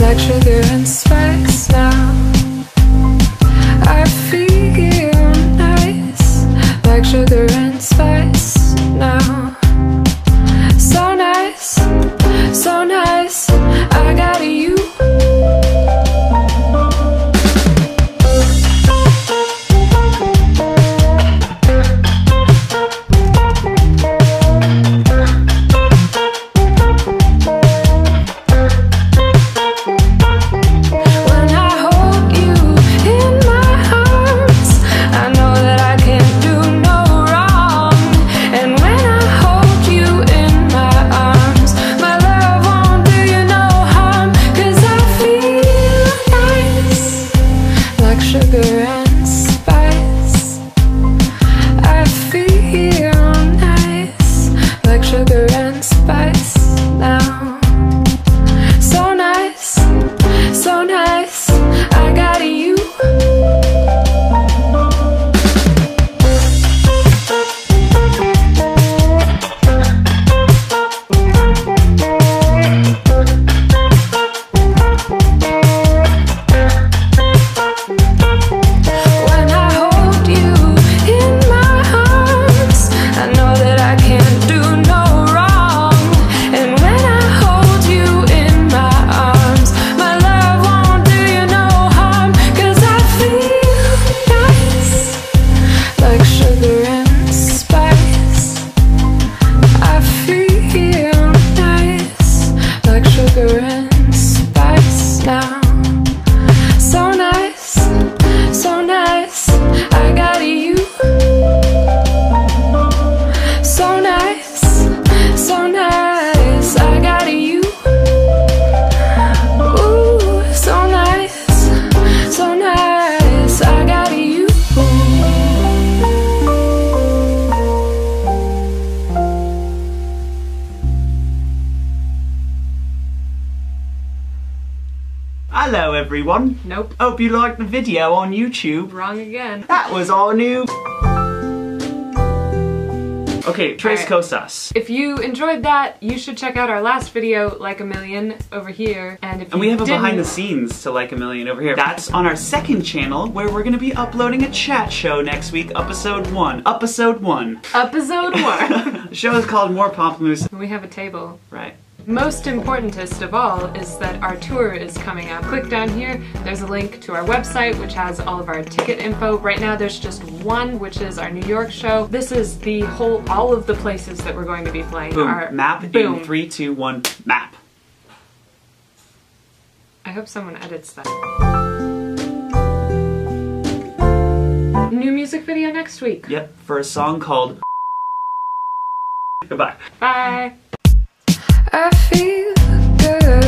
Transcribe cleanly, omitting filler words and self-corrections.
like sugar and spice now. I feel nice, like sugar and spice now. So nice, so nice, I got you. Hello everyone. Nope. Hope you liked the video on YouTube. Wrong again. That was all new. Okay, Tres Right. Cosas. If you enjoyed that, you should check out our last video, Like a Million, over here. And we have a behind the scenes to Like a Million over here. That's on our second channel where we're gonna be uploading a chat show next week, episode 1. Episode 1. Episode 1. The show is called More Pamplemousse. We have a table. Right. Most importantest of all is that our tour is coming up. Click down here, there's a link to our website which has all of our ticket info. Right now there's just one, which is our New York show. This is the all of the places that we're going to be playing. Boom. Our Map boom. in 3, 2, 1, map. I hope someone edits that. New music video next week. Yep, for a song called Goodbye. Bye. I feel good.